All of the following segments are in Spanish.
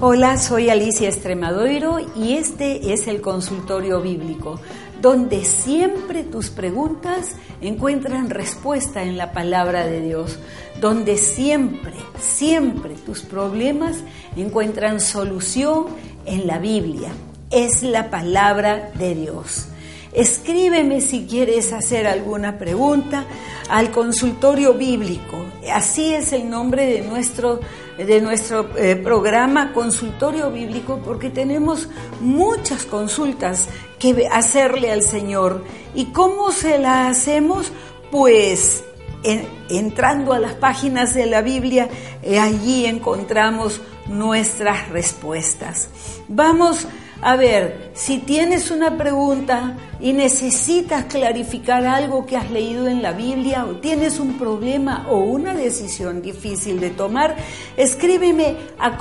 Hola, soy Alicia Extremadoiro y este es el Consultorio Bíblico, donde siempre tus preguntas encuentran respuesta en la palabra de Dios, donde siempre tus problemas encuentran solución en la Biblia. Es la palabra de Dios. Escríbeme si quieres hacer alguna pregunta al Consultorio Bíblico. Así es el nombre de nuestro programa, Consultorio Bíblico, porque tenemos muchas consultas que hacerle al Señor. ¿Y cómo se la hacemos? Pues entrando a las páginas de la Biblia, allí encontramos nuestras respuestas. Vamos a ver, si tienes una pregunta y necesitas clarificar algo que has leído en la Biblia, o tienes un problema o una decisión difícil de tomar, escríbeme a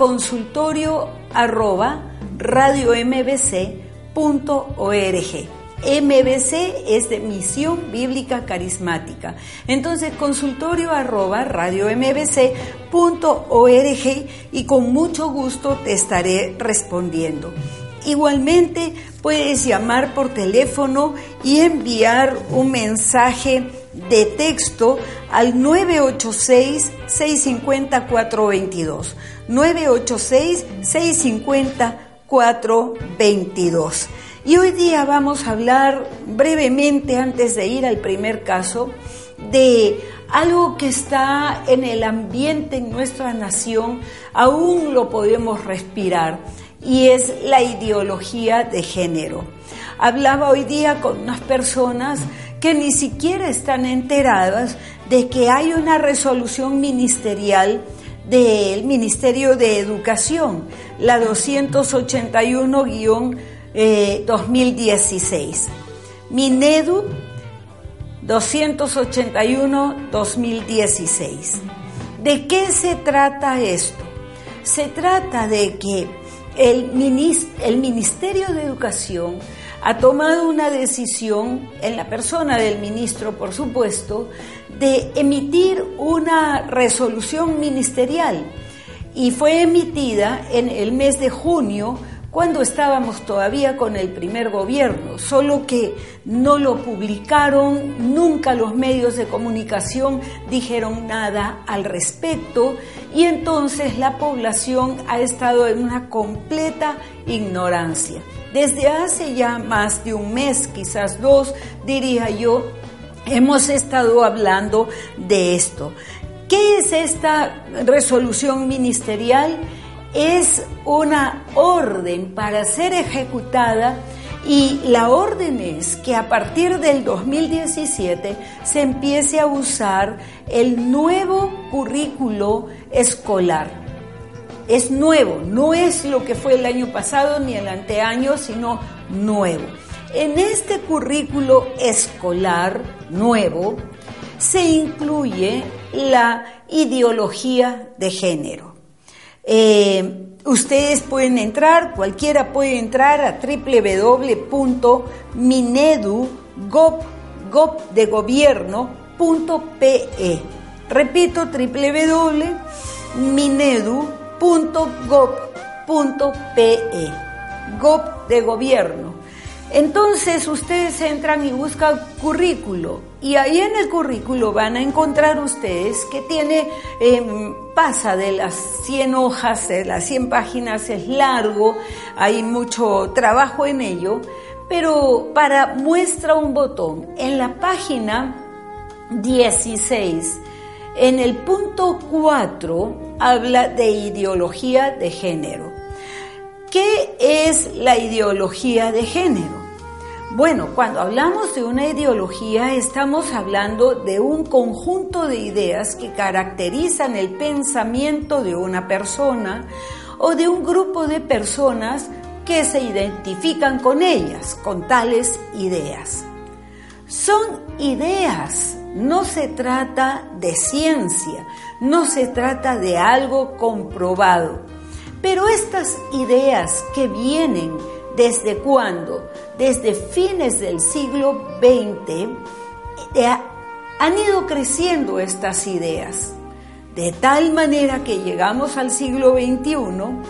consultorio@radiombc.org. MBC es de Misión Bíblica Carismática. Entonces, consultorio@radiombc.org y con mucho gusto te estaré respondiendo. Igualmente puedes llamar por teléfono y enviar un mensaje de texto al 986-650-422, 986-650-422. Y hoy día vamos a hablar brevemente, antes de ir al primer caso, de algo que está en el ambiente en nuestra nación, aún lo podemos respirar, y es la ideología de género. Hablaba hoy día con unas personas que ni siquiera están enteradas de que hay una resolución ministerial del Ministerio de Educación, la 281-2016. Minedu 281-2016. ¿De qué se trata esto? Se trata de que el Ministerio de Educación ha tomado una decisión, en la persona del ministro, por supuesto, de emitir una resolución ministerial, y fue emitida en el mes de junio, cuando estábamos todavía con el primer gobierno, solo que no lo publicaron, nunca los medios de comunicación dijeron nada al respecto, y entonces la población ha estado en una completa ignorancia. Desde hace ya más de un mes, quizás dos, diría yo, hemos estado hablando de esto. ¿Qué es esta resolución ministerial? Es una orden para ser ejecutada, y la orden es que a partir del 2017 se empiece a usar el nuevo currículo escolar. Es nuevo, no es lo que fue el año pasado ni el anteaño, sino nuevo. En este currículo escolar nuevo se incluye la ideología de género. Ustedes pueden entrar, cualquiera puede entrar a www.minedu.gov.pe. Repito, www.minedu.gov.pe. Gov de gobierno. Entonces ustedes entran y buscan currículo, y ahí en el currículo van a encontrar ustedes que tiene, pasa de las 100 hojas, de las 100 páginas, es largo, hay mucho trabajo en ello, pero para muestra un botón, en la página 16, en el punto 4, habla de ideología de género. ¿Qué es la ideología de género? Bueno, cuando hablamos de una ideología, estamos hablando de un conjunto de ideas que caracterizan el pensamiento de una persona o de un grupo de personas que se identifican con ellas, con tales ideas. Son ideas, no se trata de ciencia, no se trata de algo comprobado. Pero estas ideas que vienen ¿desde cuándo? Desde fines del siglo XX han ido creciendo estas ideas, de tal manera que llegamos al siglo XXI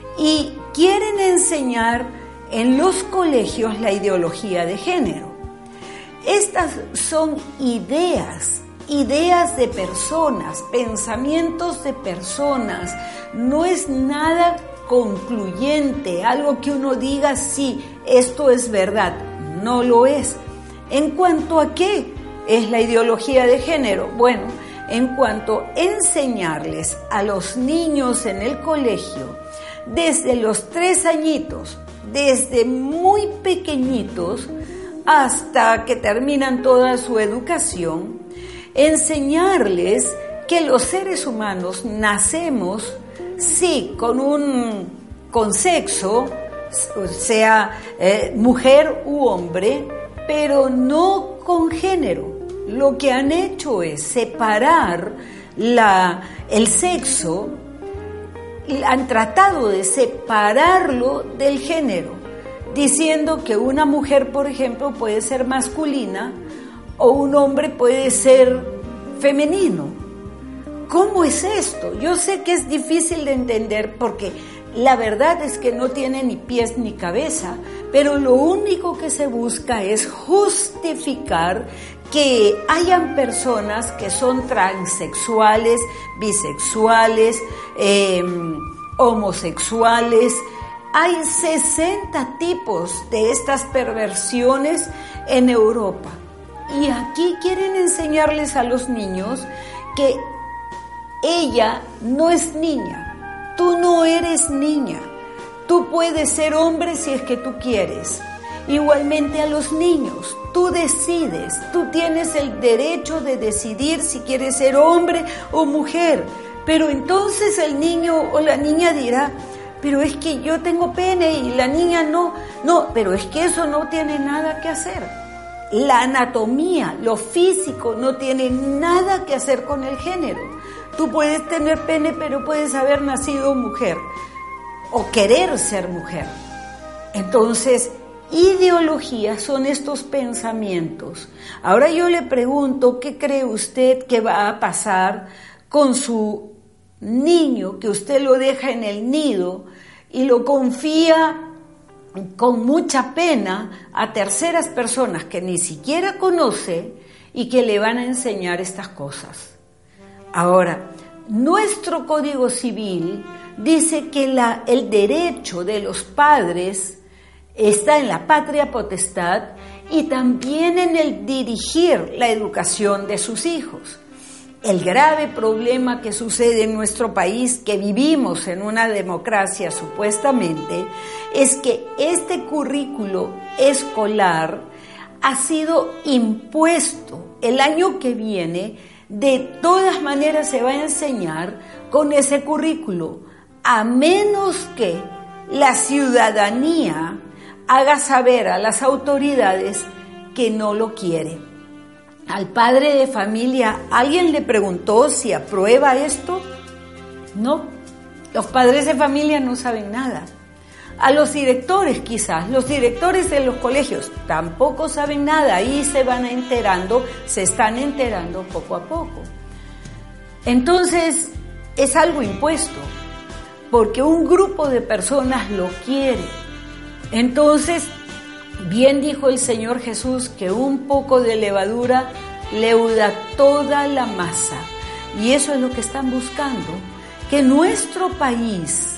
y quieren enseñar en los colegios la ideología de género. Estas son ideas de personas, pensamientos de personas, no es nada concluyente, algo que uno diga, sí, esto es verdad, no lo es. ¿En cuanto a qué es la ideología de género? Bueno, en cuanto a enseñarles a los niños en el colegio, desde los 3 añitos, desde muy pequeñitos, hasta que terminan toda su educación, enseñarles que los seres humanos nacemos, sí, con sexo, sea mujer u hombre, pero no con género. Lo que han hecho es separar el sexo, han tratado de separarlo del género, diciendo que una mujer, por ejemplo, puede ser masculina o un hombre puede ser femenino. ¿Cómo es esto? Yo sé que es difícil de entender porque la verdad es que no tiene ni pies ni cabeza, pero lo único que se busca es justificar que hayan personas que son transexuales, bisexuales, homosexuales. Hay 60 tipos de estas perversiones en Europa. Y aquí quieren enseñarles a los niños que ella no es niña, tú no eres niña, tú puedes ser hombre si es que tú quieres. Igualmente a los niños, tú decides, tú tienes el derecho de decidir si quieres ser hombre o mujer. Pero entonces el niño o la niña dirá, pero es que yo tengo pene y la niña no, pero es que eso no tiene nada que hacer. La anatomía, lo físico no tiene nada que hacer con el género. Tú puedes tener pene, pero puedes haber nacido mujer o querer ser mujer. Entonces, ideologías son estos pensamientos. Ahora yo le pregunto, ¿qué cree usted que va a pasar con su niño que usted lo deja en el nido y lo confía con mucha pena a terceras personas que ni siquiera conoce y que le van a enseñar estas cosas? Ahora, nuestro Código Civil dice que el derecho de los padres está en la patria potestad y también en el dirigir la educación de sus hijos. El grave problema que sucede en nuestro país, que vivimos en una democracia supuestamente, es que este currículo escolar ha sido impuesto. El año que viene, de todas maneras se va a enseñar con ese currículo, a menos que la ciudadanía haga saber a las autoridades que no lo quiere. Al padre de familia, ¿alguien le preguntó si aprueba esto? No, los padres de familia no saben nada. A los directores quizás, los directores de los colegios tampoco saben nada, ahí se están enterando poco a poco. Entonces, es algo impuesto, porque un grupo de personas lo quiere. Entonces, bien dijo el Señor Jesús que un poco de levadura leuda toda la masa. Y eso es lo que están buscando, que nuestro país,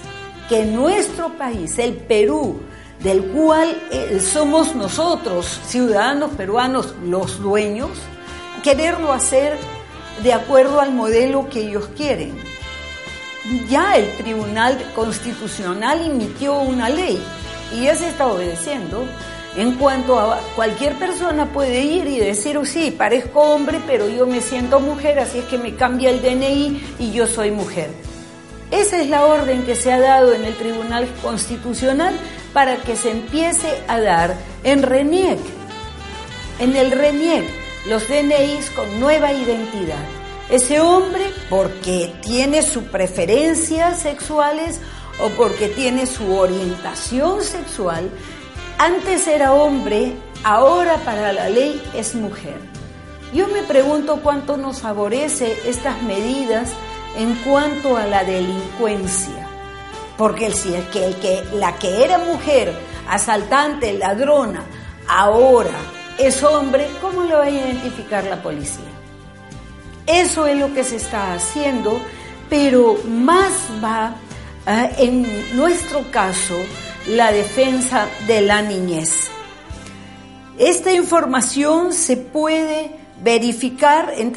el Perú, del cual somos nosotros, ciudadanos peruanos, los dueños, quererlo hacer de acuerdo al modelo que ellos quieren. Ya el Tribunal Constitucional emitió una ley y ya se está obedeciendo. En cuanto a cualquier persona puede ir y decir, oh, sí, parezco hombre, pero yo me siento mujer, así es que me cambia el DNI y yo soy mujer. Esa es la orden que se ha dado en el Tribunal Constitucional para que se empiece a dar en RENIEC. En el RENIEC, los DNIs con nueva identidad. Ese hombre, porque tiene sus preferencias sexuales o porque tiene su orientación sexual, antes era hombre, ahora para la ley es mujer. Yo me pregunto cuánto nos favorece estas medidas en cuanto a la delincuencia. porque la que era mujer, asaltante, ladrona, ahora es hombre, ¿cómo lo va a identificar la policía? Eso es lo que se está haciendo, pero más va, en nuestro caso, la defensa de la niñez. Esta información se puede verificar en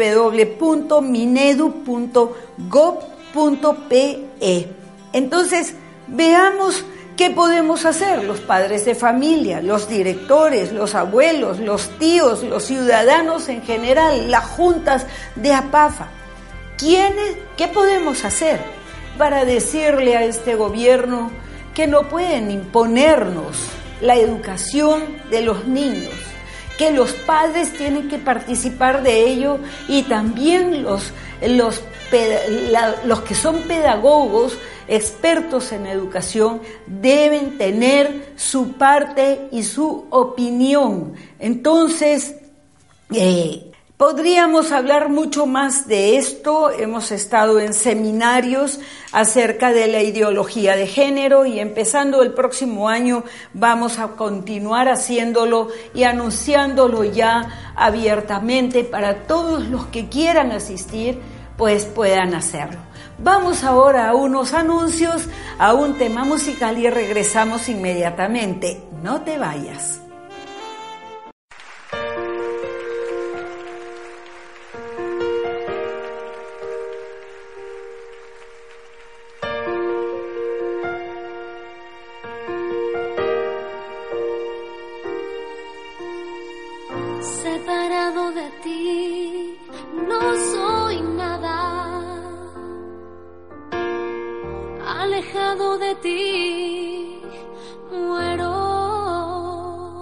www.minedu.gov.pe. Entonces, veamos qué podemos hacer los padres de familia, los directores, los abuelos, los tíos, los ciudadanos en general, las juntas de APAFA. ¿Qué podemos hacer para decirle a este gobierno que no pueden imponernos la educación de los niños, que los padres tienen que participar de ello y también los que son pedagogos, expertos en educación, deben tener su parte y su opinión? Entonces, podríamos hablar mucho más de esto. Hemos estado en seminarios acerca de la ideología de género y empezando el próximo año vamos a continuar haciéndolo y anunciándolo ya abiertamente para todos los que quieran asistir, pues puedan hacerlo. Vamos ahora a unos anuncios, a un tema musical y regresamos inmediatamente. No te vayas. Separado de ti, no soy nada. Alejado de ti, muero.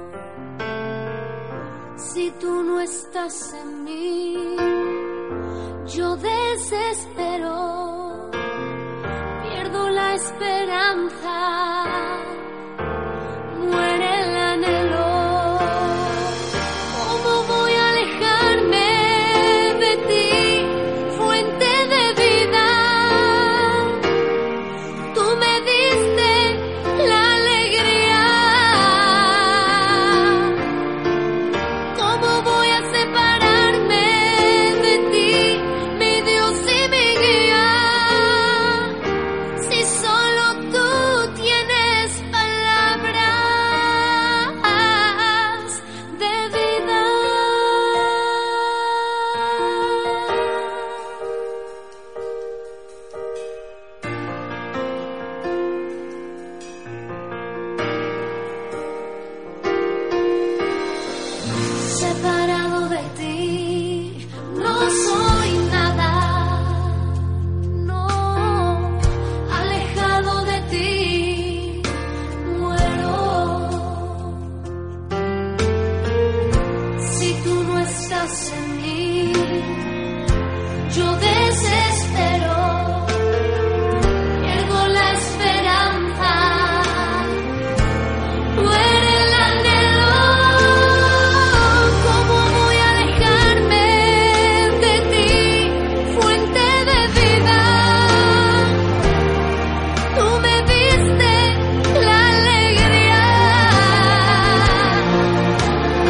Si tú no estás en mí, yo desespero. Pierdo la esperanza, muere el anhelo.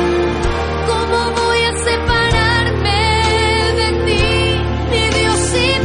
¿Cómo voy a separarme de ti, mi Dios?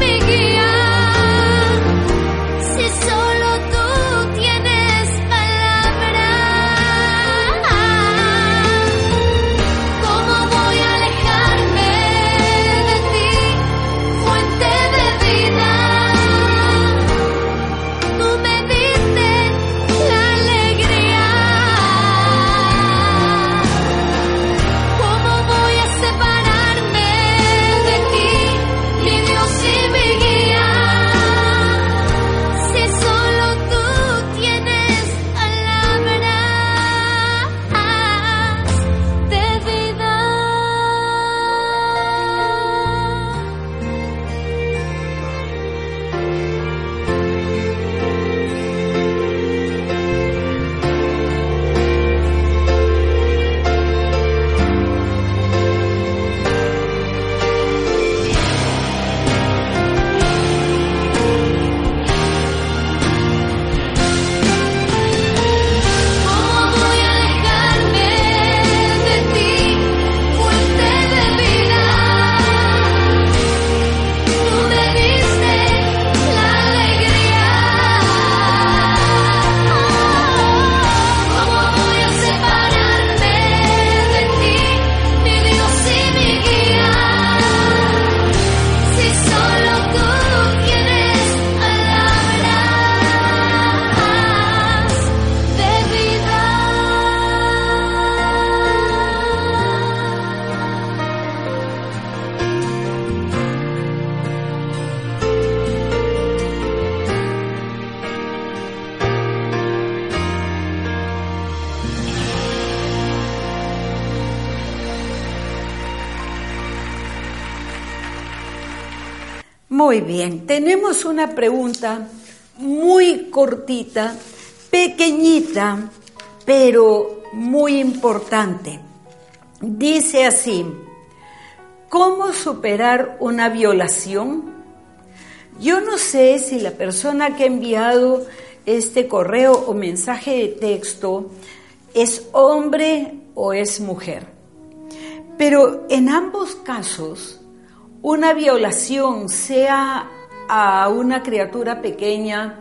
Muy bien, tenemos una pregunta muy cortita, pequeñita, pero muy importante. Dice así: ¿cómo superar una violación? Yo no sé si la persona que ha enviado este correo o mensaje de texto es hombre o es mujer. Pero en ambos casos, una violación, sea a una criatura pequeña,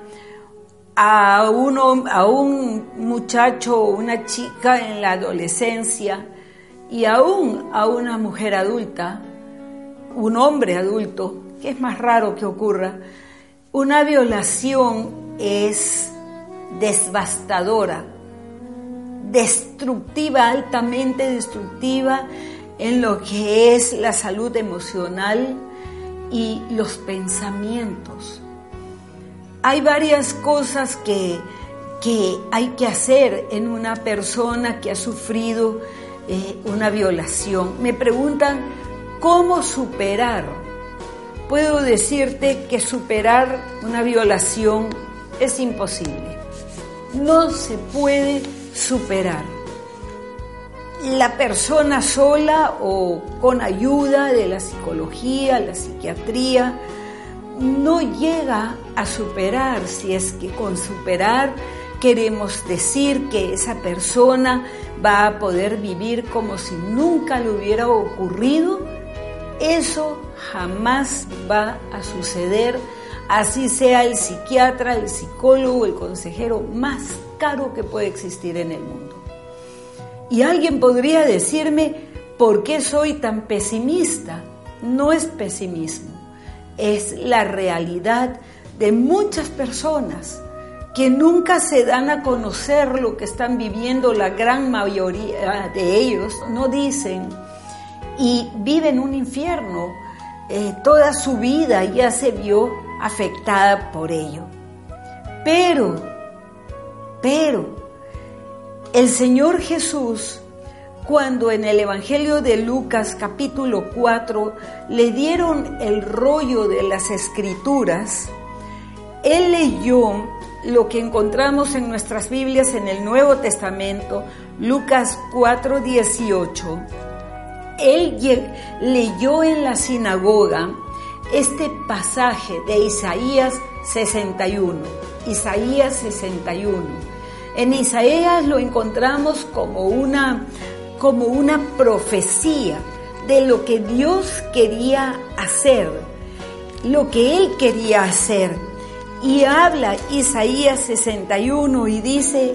a un muchacho o una chica en la adolescencia, y aún a una mujer adulta, un hombre adulto, que es más raro que ocurra, una violación es devastadora, destructiva, altamente destructiva en lo que es la salud emocional y los pensamientos. Hay varias cosas que hay que hacer en una persona que ha sufrido una violación. Me preguntan, ¿cómo superar? Puedo decirte que superar una violación es imposible. No se puede superar. La persona sola o con ayuda de la psicología, la psiquiatría, no llega a superar, si es que con superar queremos decir que esa persona va a poder vivir como si nunca le hubiera ocurrido. Eso jamás va a suceder, así sea el psiquiatra, el psicólogo, el consejero más caro que puede existir en el mundo. Y alguien podría decirme, ¿por qué soy tan pesimista? No es pesimismo, es la realidad de muchas personas que nunca se dan a conocer lo que están viviendo. La gran mayoría de ellos no dicen y viven un infierno. Toda su vida ya se vio afectada por ello. Pero, el Señor Jesús, cuando en el Evangelio de Lucas capítulo 4 le dieron el rollo de las Escrituras, Él leyó lo que encontramos en nuestras Biblias en el Nuevo Testamento, Lucas 4:18. Él leyó en la sinagoga este pasaje de Isaías 61. Isaías 61. En Isaías lo encontramos como una profecía de lo que Dios quería hacer, lo que Él quería hacer. Y habla Isaías 61 y dice,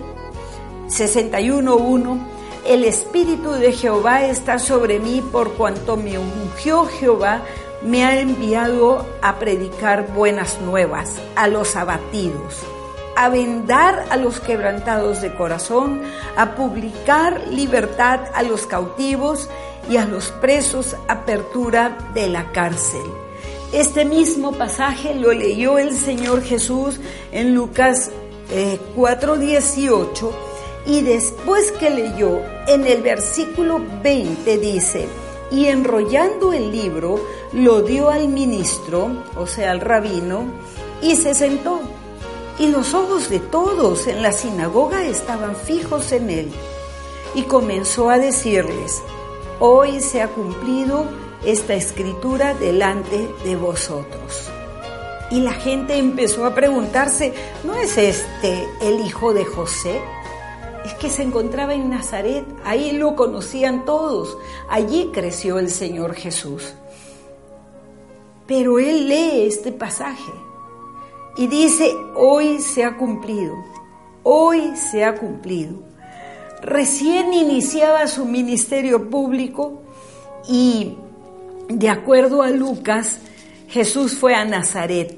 61:1, el Espíritu de Jehová está sobre mí por cuanto me ungió Jehová, me ha enviado a predicar buenas nuevas a los abatidos, a vendar a los quebrantados de corazón, a publicar libertad a los cautivos y a los presos apertura de la cárcel. Este mismo pasaje lo leyó el Señor Jesús en Lucas 4:18 y después que leyó en el versículo 20 dice, y enrollando el libro lo dio al ministro, o sea al rabino, y se sentó. Y los ojos de todos en la sinagoga estaban fijos en él. Y comenzó a decirles, hoy se ha cumplido esta escritura delante de vosotros. Y la gente empezó a preguntarse, ¿no es este el hijo de José? Es que se encontraba en Nazaret, ahí lo conocían todos, allí creció el Señor Jesús. Pero él lee este pasaje y dice, hoy se ha cumplido, hoy se ha cumplido. Recién iniciaba su ministerio público y, de acuerdo a Lucas, Jesús fue a Nazaret.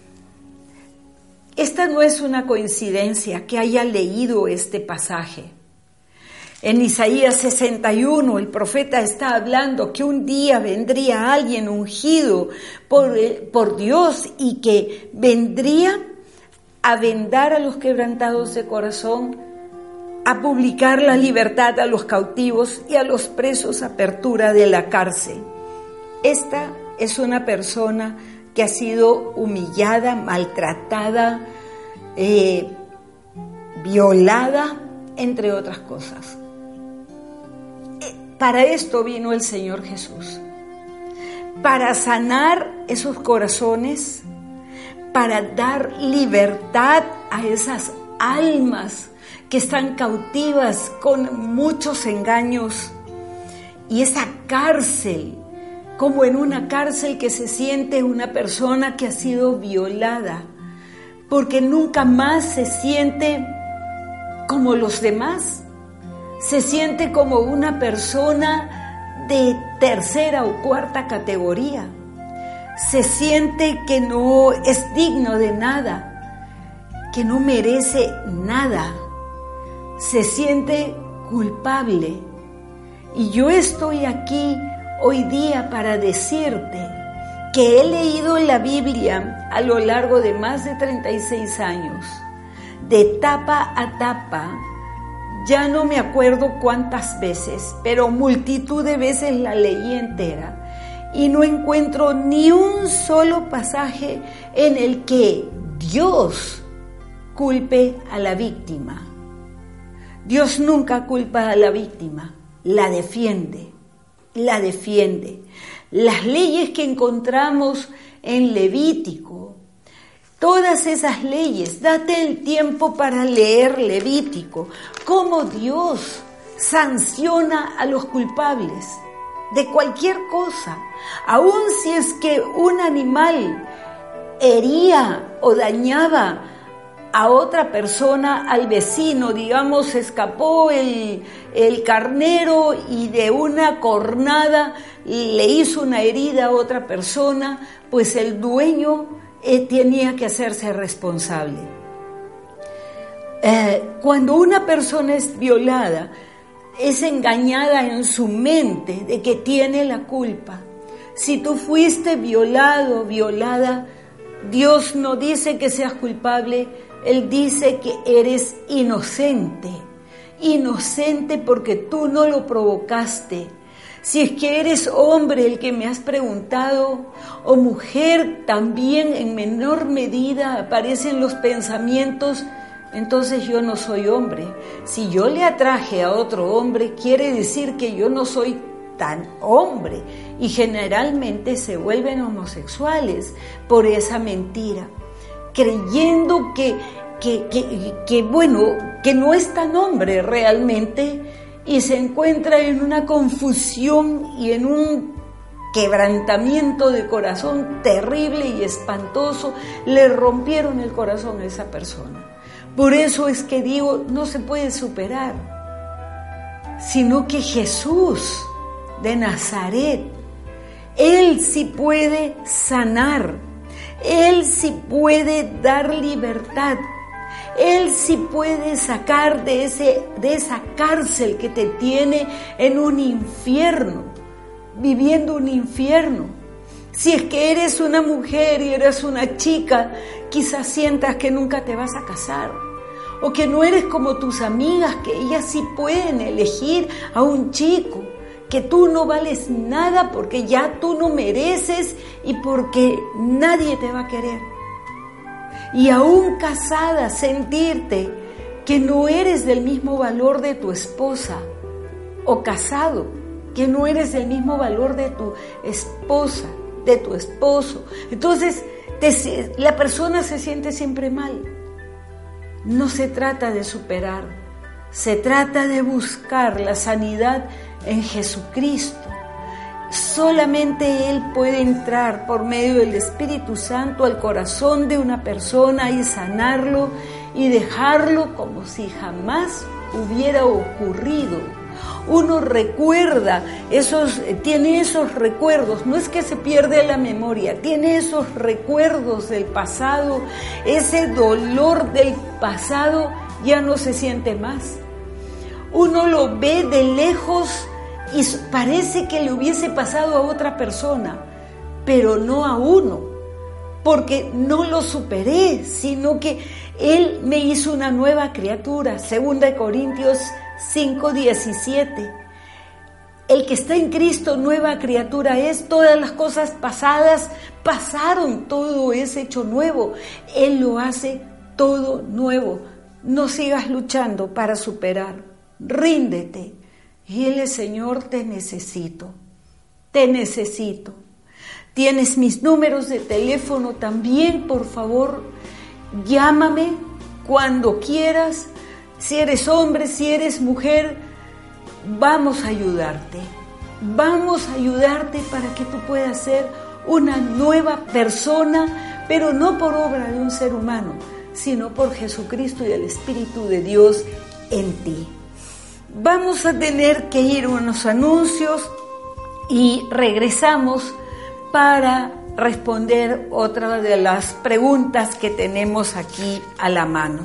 Esta no es una coincidencia que haya leído este pasaje. En Isaías 61 el profeta está hablando que un día vendría alguien ungido por Dios y que vendría a vendar a los quebrantados de corazón, a publicar la libertad a los cautivos y a los presos apertura de la cárcel. Esta es una persona que ha sido humillada, maltratada, violada, entre otras cosas. Para esto vino el Señor Jesús, para sanar esos corazones, para dar libertad a esas almas que están cautivas con muchos engaños, y esa cárcel, como en una cárcel que se siente una persona que ha sido violada, porque nunca más se siente como los demás, se siente como una persona de tercera o cuarta categoría, se siente que no es digno de nada, que no merece nada, se siente culpable. Y yo estoy aquí hoy día para decirte que he leído la Biblia a lo largo de más de 36 años, de tapa a tapa, ya no me acuerdo cuántas veces, pero multitud de veces la leí entera, y no encuentro ni un solo pasaje en el que Dios culpe a la víctima. Dios nunca culpa a la víctima, la defiende, la defiende. Las leyes que encontramos en Levítico, todas esas leyes, date el tiempo para leer Levítico, cómo Dios sanciona a los culpables de cualquier cosa, aun si es que un animal hería o dañaba a otra persona, al vecino, digamos, escapó el carnero y de una cornada le hizo una herida a otra persona, pues el dueño tenía que hacerse responsable. Cuando una persona es violada, es engañada en su mente de que tiene la culpa. Si tú fuiste violado, violada, Dios no dice que seas culpable, Él dice que eres inocente, inocente porque tú no lo provocaste. Si es que eres hombre el que me has preguntado, o mujer también en menor medida aparecen los pensamientos, entonces yo no soy hombre. Si yo le atraje a otro hombre, quiere decir que yo no soy tan hombre, y generalmente se vuelven homosexuales por esa mentira, creyendo que no es tan hombre realmente, y se encuentra en una confusión y en un quebrantamiento de corazón terrible y espantoso. Le rompieron el corazón a esa persona. Por eso es que digo, no se puede superar, sino que Jesús de Nazaret, Él sí puede sanar, Él sí puede dar libertad, Él sí puede sacar de esa cárcel que te tiene en un infierno, viviendo un infierno. Si es que eres una mujer y eres una chica, quizás sientas que nunca te vas a casar, o que no eres como tus amigas, que ellas sí pueden elegir a un chico, que tú no vales nada porque ya tú no mereces y porque nadie te va a querer. Y aún casada, sentirte que no eres del mismo valor de tu esposa, o casado, que no eres del mismo valor de tu esposa, de tu esposo. Entonces la persona se siente siempre mal. No se trata de superar, se trata de buscar la sanidad en Jesucristo. Solamente Él puede entrar por medio del Espíritu Santo al corazón de una persona y sanarlo y dejarlo como si jamás hubiera ocurrido. Uno recuerda, tiene esos recuerdos, no es que se pierde la memoria, tiene esos recuerdos del pasado, ese dolor del pasado ya no se siente más. Uno lo ve de lejos y parece que le hubiese pasado a otra persona, pero no a uno, porque no lo superé, sino que Él me hizo una nueva criatura. 2 Corintios 5:17. El que está en Cristo, nueva criatura es. Todas las cosas pasadas pasaron, todo es hecho nuevo. Él lo hace todo nuevo. No sigas luchando para superar. Ríndete. Y dile: Señor, te necesito. Te necesito. Tienes mis números de teléfono también, por favor. Llámame cuando quieras. Si eres hombre, si eres mujer, vamos a ayudarte. Vamos a ayudarte para que tú puedas ser una nueva persona, pero no por obra de un ser humano, sino por Jesucristo y el Espíritu de Dios en ti. Vamos a tener que ir a unos anuncios y regresamos para responder otra de las preguntas que tenemos aquí a la mano.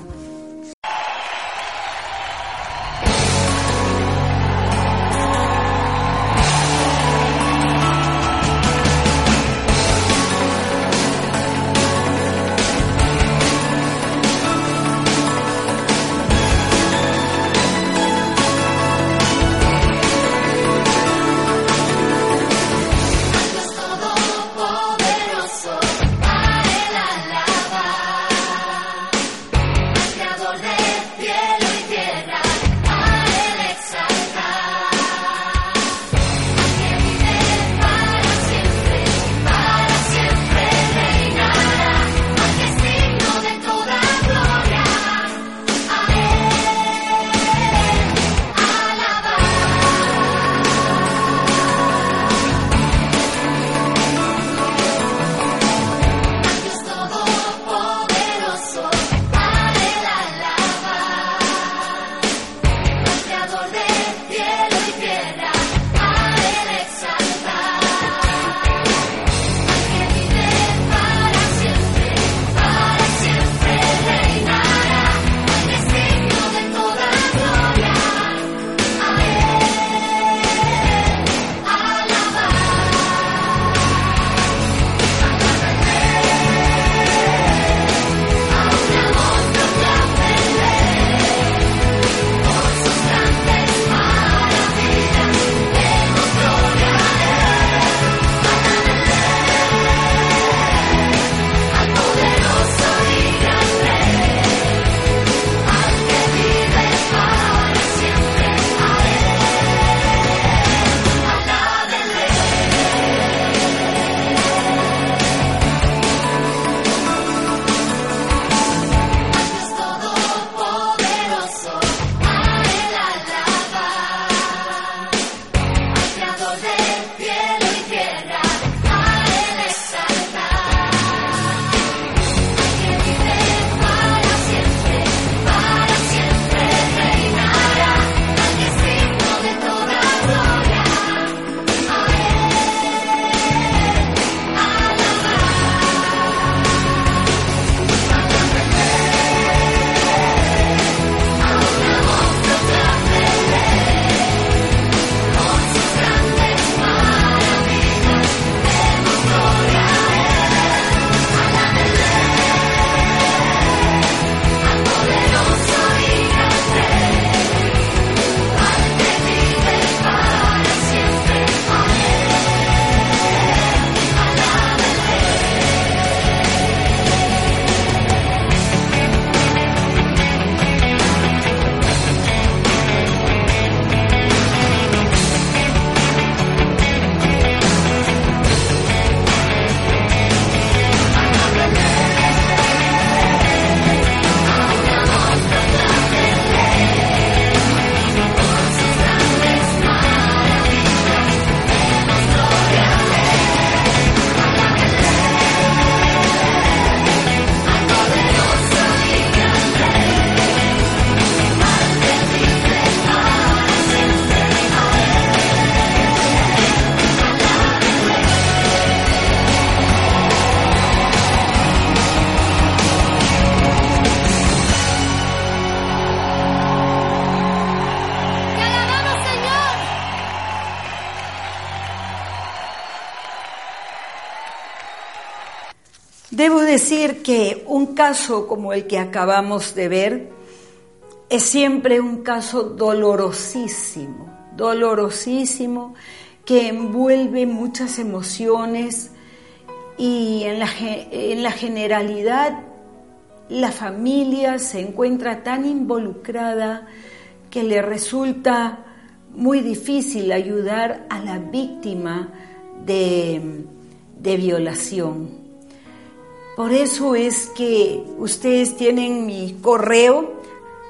Debo decir que un caso como el que acabamos de ver es siempre un caso dolorosísimo. dolorosísimo, que envuelve muchas emociones y en la generalidad la familia se encuentra tan involucrada que le resulta muy difícil ayudar a la víctima de violación. Por eso es que ustedes tienen mi correo,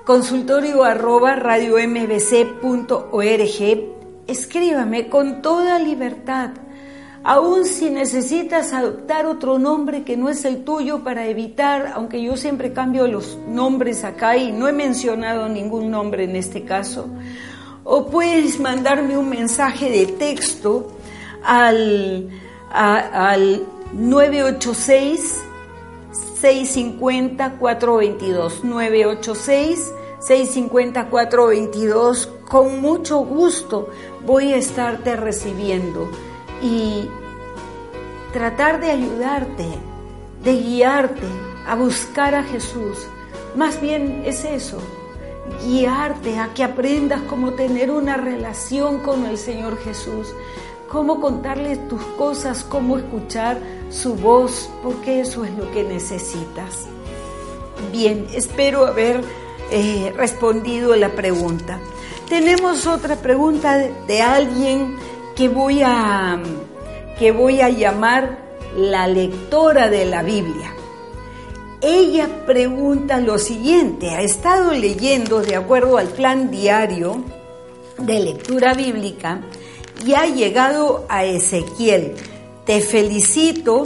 consultorio@radiombc.org. Escríbame con toda libertad, aun si necesitas adoptar otro nombre que no es el tuyo para evitar, aunque yo siempre cambio los nombres acá y no he mencionado ningún nombre en este caso, o puedes mandarme un mensaje de texto al 986-650-422, 986-650-422. Con mucho gusto voy a estarte recibiendo y tratar de ayudarte, de guiarte a buscar a Jesús. Más bien es eso, guiarte a que aprendas cómo tener una relación con el Señor Jesús, cómo contarle tus cosas, cómo escuchar su voz, porque eso es lo que necesitas. Bien, espero haber respondido la pregunta. Tenemos otra pregunta de alguien que voy a llamar la lectora de la Biblia. Ella pregunta lo siguiente: ha estado leyendo de acuerdo al plan diario de lectura bíblica y ha llegado a Ezequiel. Te felicito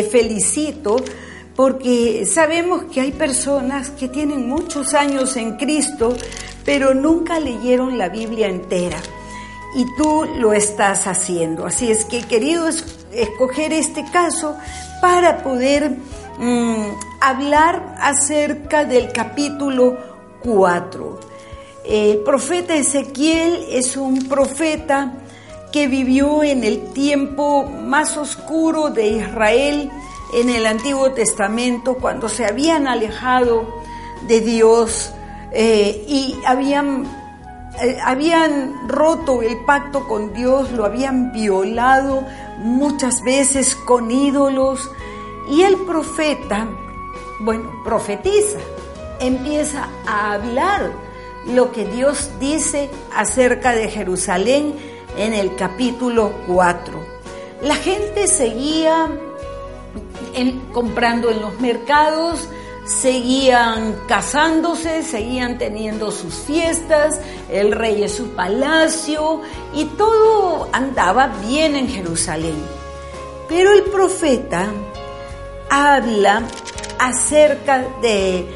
porque sabemos que hay personas que tienen muchos años en Cristo, pero nunca leyeron la Biblia entera. Y tú lo estás haciendo. Así es que he querido escoger este caso para poder hablar acerca del capítulo 4. El profeta Ezequiel es un profeta que vivió en el tiempo más oscuro de Israel en el Antiguo Testamento, cuando se habían alejado de Dios y habían roto el pacto con Dios, lo habían violado muchas veces con ídolos, y el profeta, profetiza, empieza a hablar lo que Dios dice acerca de Jerusalén en el capítulo 4. La gente seguía comprando en los mercados, seguían casándose, seguían teniendo sus fiestas, el rey en su palacio y todo andaba bien en Jerusalén. Pero el profeta habla acerca de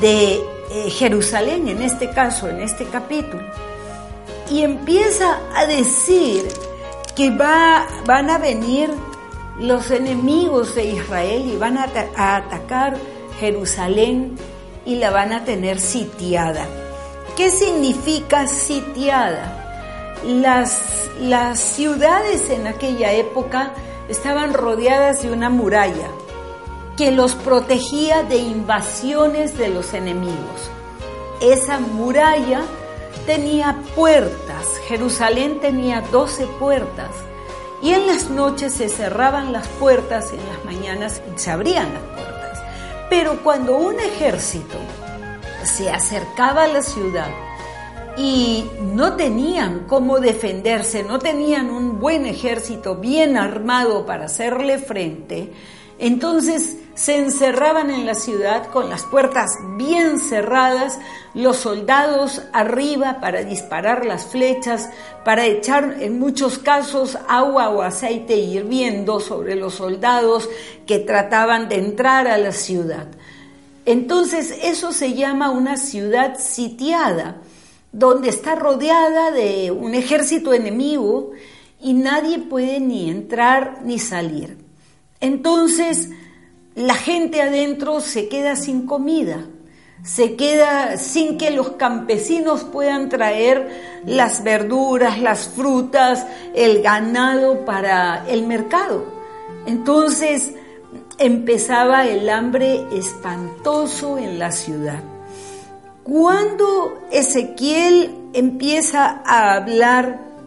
Jerusalén, en este caso, en este capítulo, y empieza a decir que van a venir los enemigos de Israel y van a atacar Jerusalén y la van a tener sitiada. ¿Qué significa sitiada? Las ciudades en aquella época estaban rodeadas de una muralla que los protegía de invasiones de los enemigos. Esa muralla tenía puertas. Jerusalén tenía 12 puertas. Y en las noches se cerraban las puertas, en las mañanas se abrían las puertas. Pero cuando un ejército se acercaba a la ciudad y no tenían cómo defenderse, no tenían un buen ejército bien armado para hacerle frente, entonces se encerraban en la ciudad con las puertas bien cerradas, los soldados arriba para disparar las flechas, para echar en muchos casos agua o aceite hirviendo sobre los soldados que trataban de entrar a la ciudad. Entonces eso se llama una ciudad sitiada, donde está rodeada de un ejército enemigo y nadie puede ni entrar ni salir. Entonces la gente adentro se queda sin comida, se queda sin que los campesinos puedan traer las verduras, las frutas, el ganado para el mercado. Entonces empezaba el hambre espantoso en la ciudad. Cuando Ezequiel empieza a hablar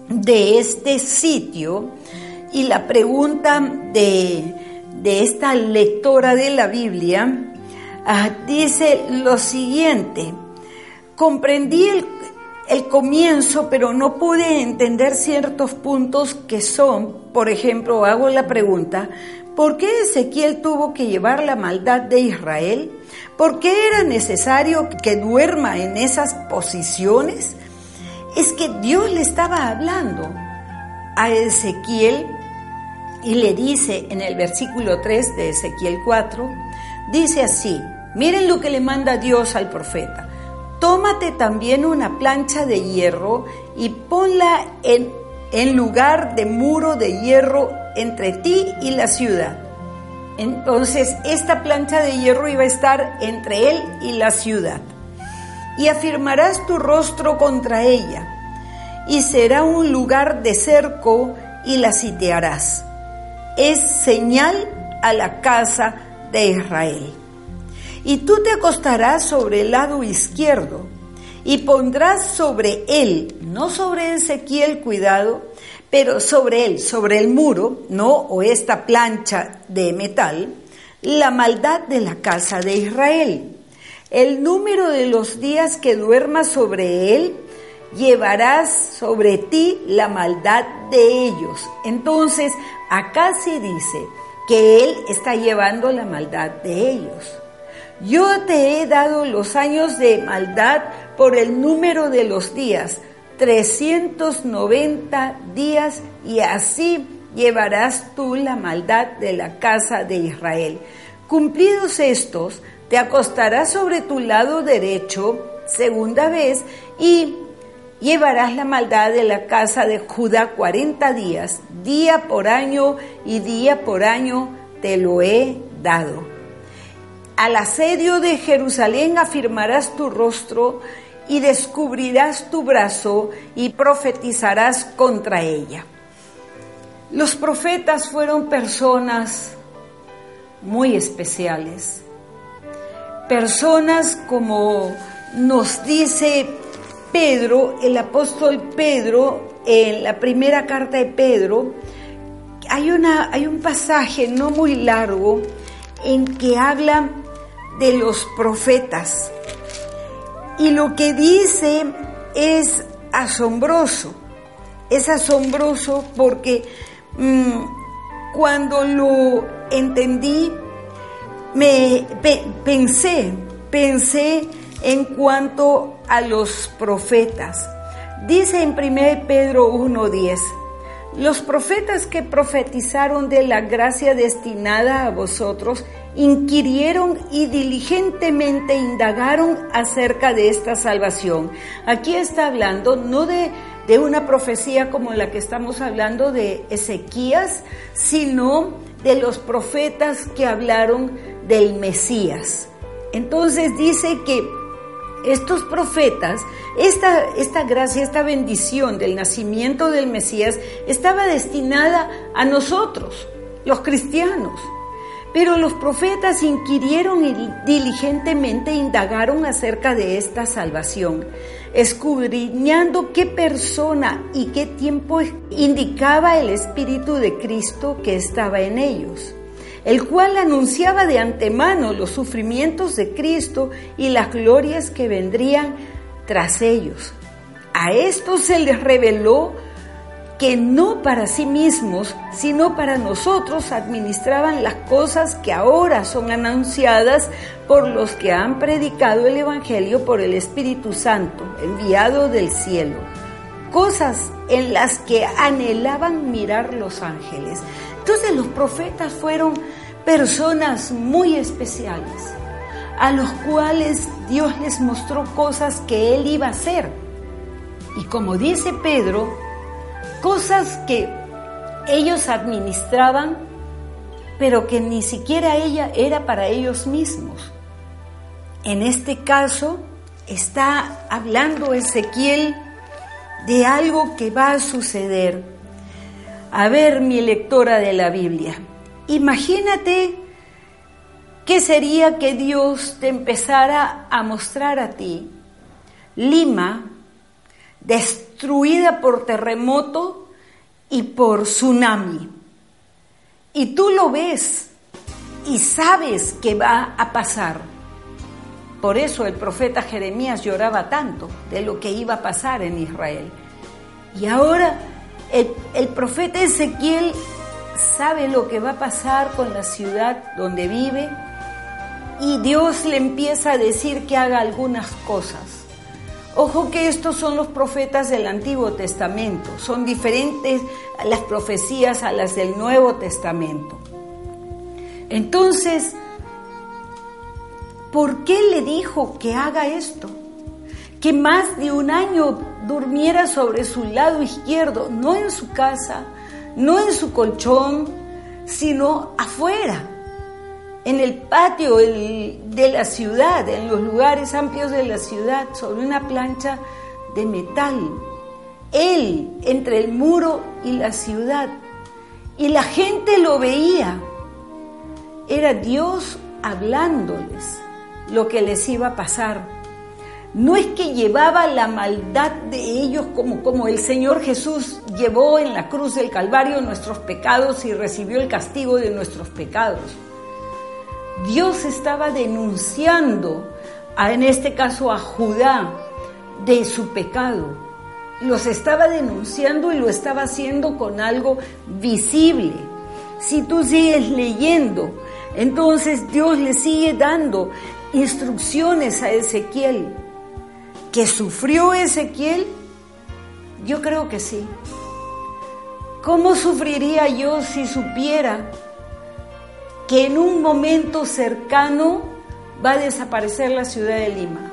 de este sitio y la pregunta de esta lectora de la Biblia dice lo siguiente: comprendí el comienzo, pero no pude entender ciertos puntos que son, por ejemplo, hago la pregunta, ¿por qué Ezequiel tuvo que llevar la maldad de Israel? ¿Por qué era necesario que duerma en esas posiciones? Es que Dios le estaba hablando a Ezequiel y le dice en el versículo 3 de Ezequiel 4, dice así, miren lo que le manda Dios al profeta: tómate también una plancha de hierro y ponla en lugar de muro de hierro entre ti y la ciudad. Entonces esta plancha de hierro iba a estar entre él y la ciudad. Y afirmarás tu rostro contra ella, y será un lugar de cerco y la sitiarás. Es señal a la casa de Israel. Y tú te acostarás sobre el lado izquierdo y pondrás sobre él, no sobre Ezequiel, cuidado, pero sobre él, sobre el muro, no, o esta plancha de metal, la maldad de la casa de Israel. El número de los días que duermas sobre él, llevarás sobre ti la maldad de ellos. Entonces, acá sí dice que él está llevando la maldad de ellos. Yo te he dado los años de maldad por el número de los días, 390 días, y así llevarás tú la maldad de la casa de Israel. Cumplidos estos, te acostarás sobre tu lado derecho, segunda vez, y llevarás la maldad de la casa de Judá 40 días, día por año y día por año te lo he dado. Al asedio de Jerusalén afirmarás tu rostro y descubrirás tu brazo y profetizarás contra ella. Los profetas fueron personas muy especiales, personas como nos dice Pedro, el apóstol Pedro, en la primera carta de Pedro, hay un pasaje no muy largo en que habla de los profetas. Y lo que dice es asombroso porque cuando lo entendí, pensé en cuanto a los profetas. Dice en 1 Pedro 1:10, los profetas que profetizaron de la gracia destinada a vosotros inquirieron y diligentemente indagaron acerca de esta salvación. Aquí está hablando no de una profecía como la que estamos hablando de Ezequías, sino de los profetas que hablaron del Mesías. Entonces dice que estos profetas, esta gracia, esta bendición del nacimiento del Mesías estaba destinada a nosotros, los cristianos. Pero los profetas inquirieron y diligentemente indagaron acerca de esta salvación, escudriñando qué persona y qué tiempo indicaba el Espíritu de Cristo que estaba en ellos, el cual anunciaba de antemano los sufrimientos de Cristo y las glorias que vendrían tras ellos. A estos se les reveló que no para sí mismos, sino para nosotros administraban las cosas que ahora son anunciadas por los que han predicado el Evangelio por el Espíritu Santo, enviado del cielo, cosas en las que anhelaban mirar los ángeles. Entonces los profetas fueron personas muy especiales, a los cuales Dios les mostró cosas que Él iba a hacer. Y como dice Pedro, cosas que ellos administraban, pero que ni siquiera ella era para ellos mismos. En este caso, está hablando Ezequiel de algo que va a suceder. A ver, mi lectora de la Biblia, imagínate qué sería que Dios te empezara a mostrar a ti Lima destruida por terremoto y por tsunami. Y tú lo ves y sabes que va a pasar. Por eso el profeta Jeremías lloraba tanto de lo que iba a pasar en Israel. Y ahora el profeta Ezequiel sabe lo que va a pasar con la ciudad donde vive, y Dios le empieza a decir que haga algunas cosas. Ojo que estos son los profetas del Antiguo Testamento, son diferentes las profecías a las del Nuevo Testamento. Entonces, ¿por qué le dijo que haga esto? Que más de un año durmiera sobre su lado izquierdo, no en su casa, no en su colchón, sino afuera, en el patio de la ciudad, en los lugares amplios de la ciudad, sobre una plancha de metal. Él, entre el muro y la ciudad. Y la gente lo veía. Era Dios hablándoles lo que les iba a pasar. No es que llevaba la maldad de ellos como el Señor Jesús llevó en la cruz del Calvario nuestros pecados y recibió el castigo de nuestros pecados. Dios estaba denunciando, en este caso a Judá, de su pecado. Los estaba denunciando y lo estaba haciendo con algo visible. Si tú sigues leyendo, entonces Dios le sigue dando instrucciones a Ezequiel. ¿Que sufrió Ezequiel? Yo creo que sí. ¿Cómo sufriría yo si supiera que en un momento cercano va a desaparecer la ciudad de Lima?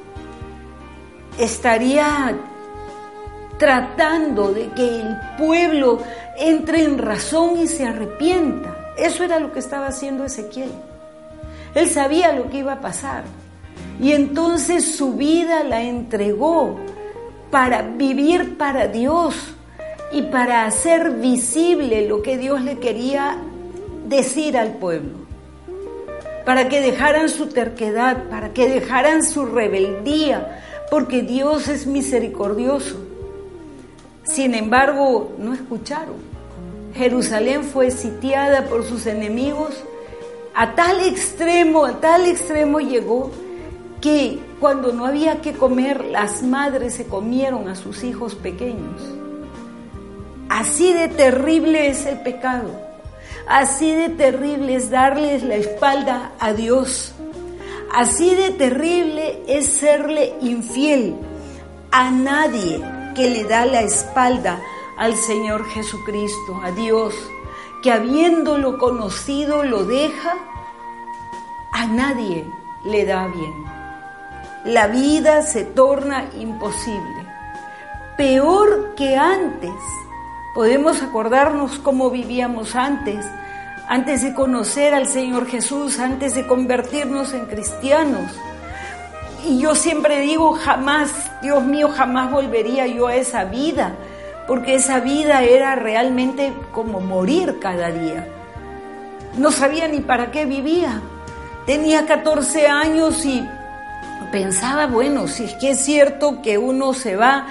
Estaría tratando de que el pueblo entre en razón y se arrepienta. Eso era lo que estaba haciendo Ezequiel. Él sabía lo que iba a pasar. Y entonces su vida la entregó para vivir para Dios y para hacer visible lo que Dios le quería decir al pueblo. Para que dejaran su terquedad, para que dejaran su rebeldía, porque Dios es misericordioso. Sin embargo, no escucharon. Jerusalén fue sitiada por sus enemigos. A tal extremo llegó que cuando no había que comer, las madres se comieron a sus hijos pequeños. Así de terrible es el pecado, así de terrible es darles la espalda a Dios, así de terrible es serle infiel a nadie que le da la espalda al Señor Jesucristo, a Dios, que habiéndolo conocido lo deja. A nadie le da bien. La vida se torna imposible. Peor que antes. Podemos acordarnos cómo vivíamos antes de conocer al Señor Jesús, antes de convertirnos en cristianos. Y yo siempre digo, jamás, Dios mío, jamás volvería yo a esa vida, porque esa vida era realmente como morir cada día. No sabía ni para qué vivía. Tenía 14 años y pensaba, bueno, si es que es cierto que uno se va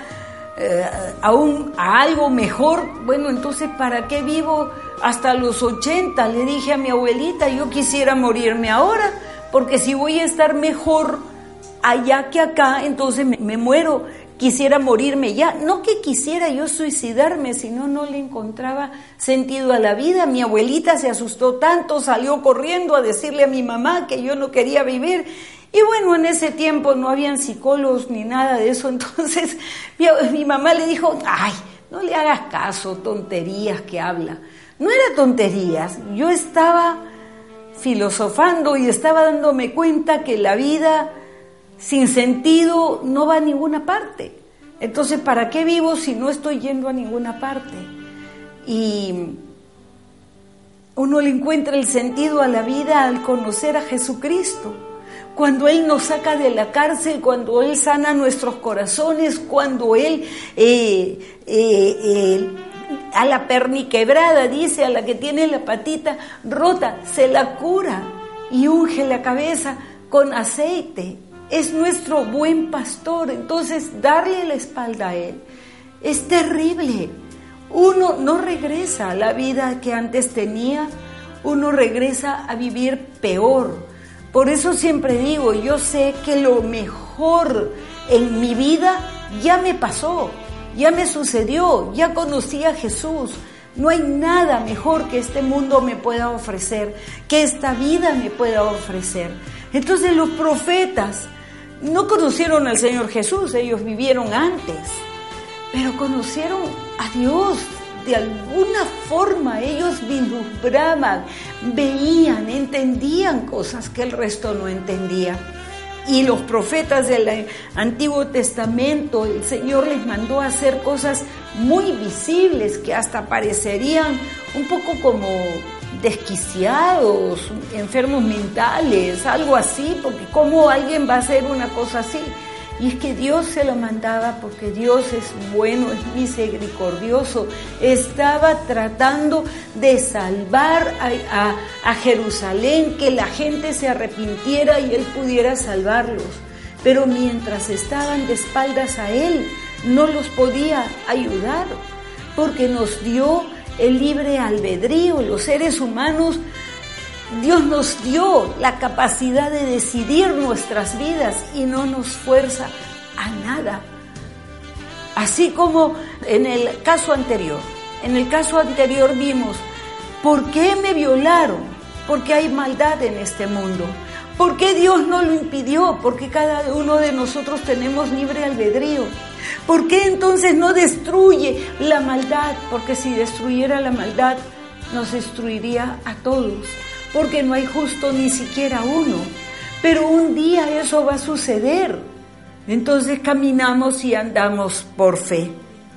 a algo mejor, bueno, entonces ¿para qué vivo hasta los 80? Le dije a mi abuelita, yo quisiera morirme ahora, porque si voy a estar mejor allá que acá, entonces me muero. Quisiera morirme ya, no que quisiera yo suicidarme, sino no le encontraba sentido a la vida. Mi abuelita se asustó tanto, salió corriendo a decirle a mi mamá que yo no quería vivir. Y bueno, en ese tiempo no habían psicólogos ni nada de eso, entonces mi mamá le dijo, ay, no le hagas caso, tonterías que habla. No era tonterías, yo estaba filosofando y estaba dándome cuenta que la vida sin sentido no va a ninguna parte. Entonces, ¿para qué vivo si no estoy yendo a ninguna parte? Y uno le encuentra el sentido a la vida al conocer a Jesucristo. Cuando Él nos saca de la cárcel, cuando Él sana nuestros corazones, cuando Él a la perniquebrada, dice, a la que tiene la patita rota, se la cura y unge la cabeza con aceite. Es nuestro buen pastor, entonces darle la espalda a Él es terrible. Uno no regresa a la vida que antes tenía, uno regresa a vivir peor. Por eso siempre digo, yo sé que lo mejor en mi vida ya me pasó, ya me sucedió, ya conocí a Jesús. No hay nada mejor que este mundo me pueda ofrecer, que esta vida me pueda ofrecer. Entonces los profetas no conocieron al Señor Jesús, ellos vivieron antes, pero conocieron a Dios. De alguna forma ellos vislumbraban, veían, entendían cosas que el resto no entendía. Y los profetas del Antiguo Testamento, el Señor les mandó a hacer cosas muy visibles que hasta parecerían un poco como desquiciados, enfermos mentales, algo así, porque ¿cómo alguien va a hacer una cosa así? Y es que Dios se lo mandaba porque Dios es bueno, es misericordioso. Estaba tratando de salvar a Jerusalén, que la gente se arrepintiera y Él pudiera salvarlos. Pero mientras estaban de espaldas a Él, no los podía ayudar, porque nos dio el libre albedrío. Los seres humanos, Dios nos dio la capacidad de decidir nuestras vidas y no nos fuerza a nada. Así como en el caso anterior. En el caso anterior vimos, ¿por qué me violaron? Porque hay maldad en este mundo. ¿Por qué Dios no lo impidió? Porque cada uno de nosotros tenemos libre albedrío. ¿Por qué entonces no destruye la maldad? Porque si destruyera la maldad, nos destruiría a todos. Porque no hay justo ni siquiera uno. Pero un día eso va a suceder. Entonces caminamos y andamos por fe.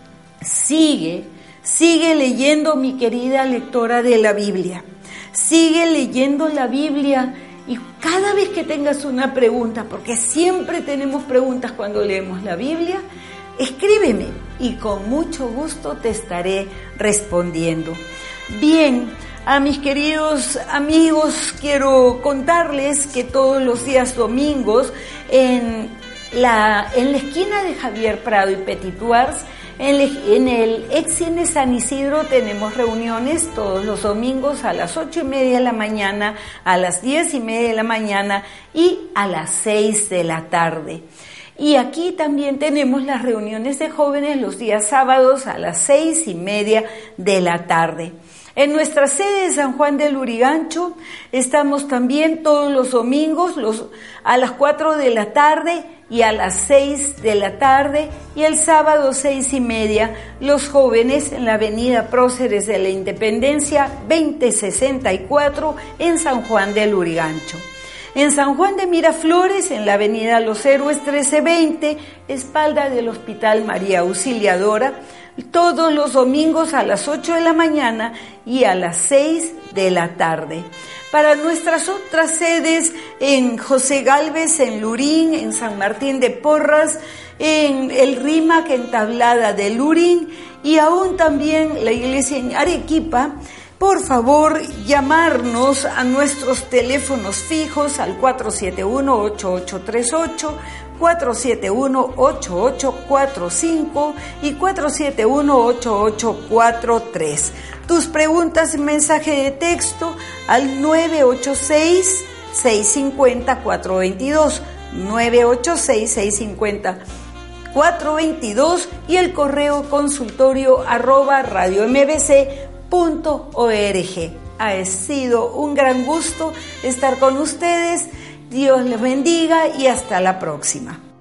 Sigue leyendo, mi querida lectora de la Biblia. Sigue leyendo la Biblia y cada vez que tengas una pregunta, porque siempre tenemos preguntas cuando leemos la Biblia, escríbeme y con mucho gusto te estaré respondiendo. Bien, a mis queridos amigos, quiero contarles que todos los días domingos en la esquina de Javier Prado y Petit Uars, en el ex Cine San Isidro, tenemos reuniones todos los domingos a las 8:30 de la mañana, a las 10:30 de la mañana y a las 6 de la tarde. Y aquí también tenemos las reuniones de jóvenes los días sábados a las 6:30 de la tarde. En nuestra sede de San Juan del Lurigancho estamos también todos los domingos a las 4 de la tarde y a las 6 de la tarde, y el sábado 6:30 los jóvenes en la avenida Próceres de la Independencia 2064 en San Juan del Lurigancho. En San Juan de Miraflores, en la avenida Los Héroes 1320, espalda del Hospital María Auxiliadora, todos los domingos a las 8 de la mañana y a las 6 de la tarde. Para nuestras otras sedes en José Gálvez, en Lurín, en San Martín de Porras, en el RIMAC, en Tablada de Lurín, y aún también la iglesia en Arequipa, por favor, llamarnos a nuestros teléfonos fijos al 471-8838, 471-8845 y 471-8843. Tus preguntas en mensaje de texto al 986-650-422, 986-650-422 y el correo consultorio@radiombc.org. Ha sido un gran gusto estar con ustedes. Dios les bendiga y hasta la próxima.